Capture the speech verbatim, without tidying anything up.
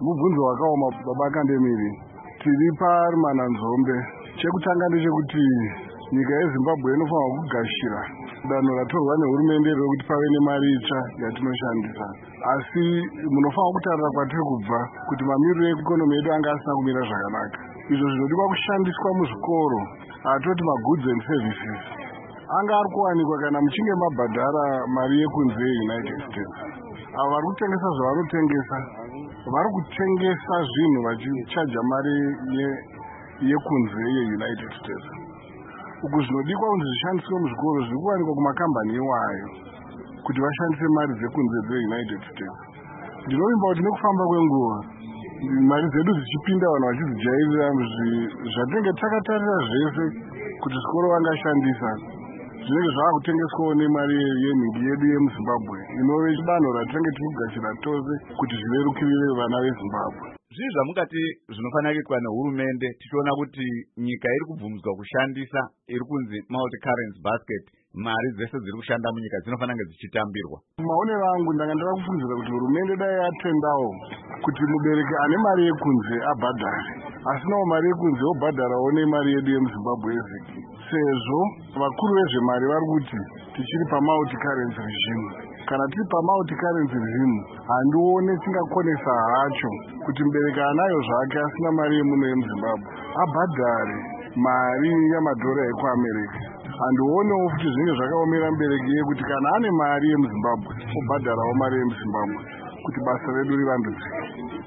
mubvunzo wakaoma baba Kandemiri. Tiri paRumananzombe. Chekutanga ndechekuti nyika yeZimbabwe inofanira kugashira danho ratorwa nehurumende rekuti pave nemari itsva yatinoshandisa. Asi munofanira kutarira kwatiri kubva kuti mamiriro ekonomi yedu anga asina kumira zvakanaka. Izvo zvinodiwa kushandiswa muzvikoro, atoti magoods and services, anga ari kuwanikwa kana muchinge mabhadhara mari yekunze yeUnited States. Ava vari kutengesa zvavanotengesa, vari kutengesa zvinhu vachichaja mari yekunze yeUnited States. Uku zvinodikwa kunzi zvishandiswe muzvikoro zviri kuwanikwa kumakambani iwayo kuti vashandise mari dzekunze dzeUnited States. Ndinovimba kuti nekufamba kwenguva mari dzedu dzichipinda vanhu vachidzijairira zvatinenge takatarira zvese kuti zvikoro vangashandisa zvinenge zvaakutengeswawo nemari yenhingi yedu yemuZimbabwe inove danho ratinenge tiri kugashira tose kuti zviverukirire vana veZimbabwe. Zvii zvamungati zvinofanira kuitwa nehurumende tichiona kuti nyika iri kubvumidzwa kushandisa iri kunzi multi currency basket, mari dzese dziri kushanda munyika dzinofanira kunge dzichitambirwa? Maonero angu ndanga ndava kufungidzira kuti hurumende dai yatendawo kuti mubereki ane mari yekunze abhadhare, asinawo mari yekunze obhadharawo nemari yedu yemuZimbabwe yeziki, sezvo vakuru vezvemari vari kuti tichiri pamulti currency regime. Kana tiri pamulti currency regime, handione tingakonesa hacho kuti mubereki anayo zvake asina mari yemuno yemuZimbabwe abhadhare mari yamadhora ekuAmerica. Handionewo kuti zvinenge zvakaomera mubereki yekuti kana ane mari yemuZimbabwe obhadharawo mari yemuZimbabwe kuti basa redu rivandudzike.